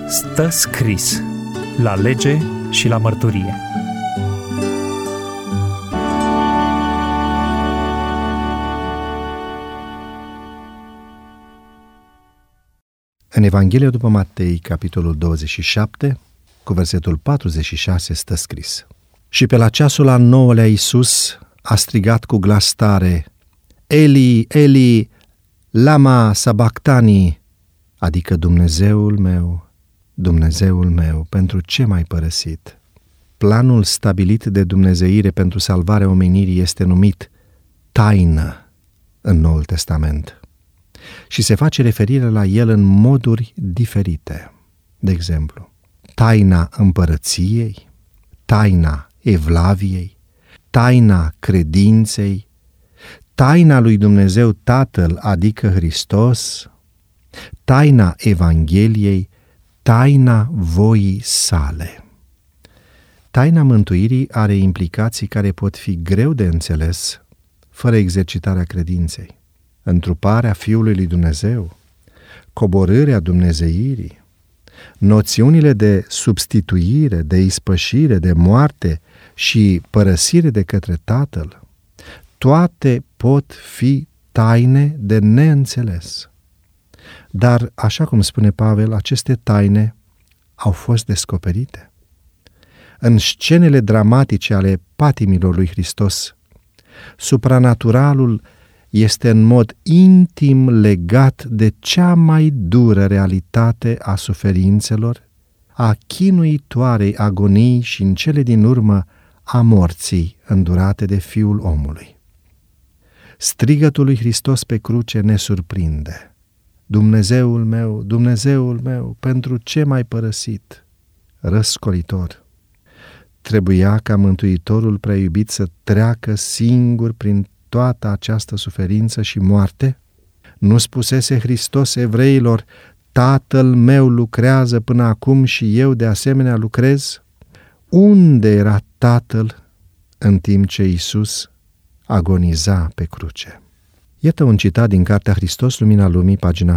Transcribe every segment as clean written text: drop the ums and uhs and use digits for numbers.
Stă scris la lege și la mărturie. În Evanghelia după Matei, capitolul 27, cu versetul 46, stă scris: Și pe la ceasul al 9-lea Iisus a strigat cu glas tare: Eli, Eli, lama sabactani, adică Dumnezeul meu, pentru ce m-ai părăsit? Planul stabilit de dumnezeire pentru salvarea omenirii este numit taină în Noul Testament și se face referire la el în moduri diferite. De exemplu, taina împărăției, taina evlaviei, taina credinței, taina lui Dumnezeu Tatăl, adică Hristos, taina Evangheliei, taina voii sale. Taina mântuirii are implicații care pot fi greu de înțeles fără exercitarea credinței. Întruparea Fiului lui Dumnezeu, coborârea dumnezeirii, noțiunile de substituire, de ispășire, de moarte și părăsire de către Tatăl, toate pot fi taine de neînțeles. Dar, așa cum spune Pavel, aceste taine au fost descoperite. În scenele dramatice ale patimilor lui Hristos, supranaturalul este în mod intim legat de cea mai dură realitate a suferințelor, a chinuitoarei agonii și, în cele din urmă, a morții îndurate de Fiul omului. Strigătul lui Hristos pe cruce ne surprinde: Dumnezeul meu, pentru ce m-ai părăsit? Răscolitor. Trebuia ca Mântuitorul prea iubit să treacă singur prin toată această suferință și moarte? Nu spusese Hristos evreilor: Tatăl meu lucrează până acum și eu de asemenea lucrez? Unde era Tatăl în timp ce Iisus agoniza pe cruce? Iată un citat din cartea Hristos, Lumina Lumii, pagina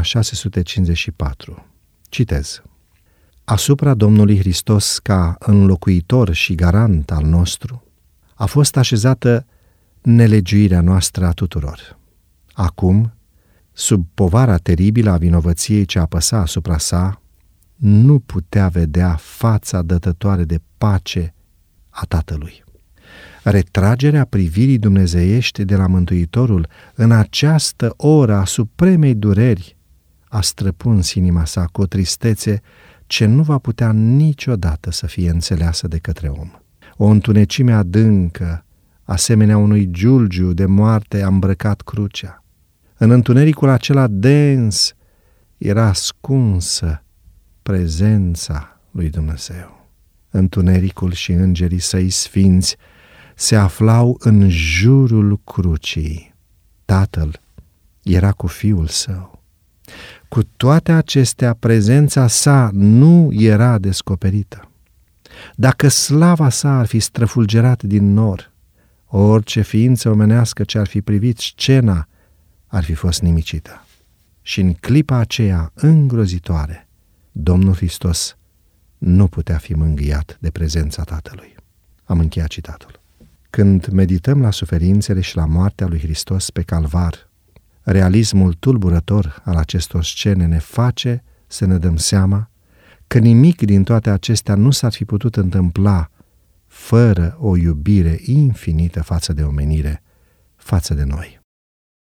654. Citez: Asupra Domnului Hristos, ca înlocuitor și garant al nostru, a fost așezată nelegiuirea noastră a tuturor. Acum, sub povara teribilă a vinovăției ce apăsa asupra sa, nu putea vedea fața dătătoare de pace a Tatălui. Retragerea privirii dumnezeiești de la Mântuitorul în această oră a supremei dureri a străpuns inima sa cu o tristețe ce nu va putea niciodată să fie înțeleasă de către om. O întunecime adâncă, asemenea unui giulgiu de moarte, a îmbrăcat crucea. În întunericul acela dens era ascunsă prezența lui Dumnezeu. Întunericul și îngerii săi sfinți se aflau în jurul crucii. Tatăl era cu Fiul Său. Cu toate acestea, prezența sa nu era descoperită. Dacă slava sa ar fi străfulgerat din nor, orice ființă omenească ce ar fi privit scena ar fi fost nimicită. Și în clipa aceea îngrozitoare, Domnul Hristos nu putea fi mângâiat de prezența Tatălui. Am încheiat citatul. Când medităm la suferințele și la moartea lui Hristos pe Calvar, realismul tulburător al acestor scene ne face să ne dăm seama că nimic din toate acestea nu s-ar fi putut întâmpla fără o iubire infinită față de omenire, față de noi.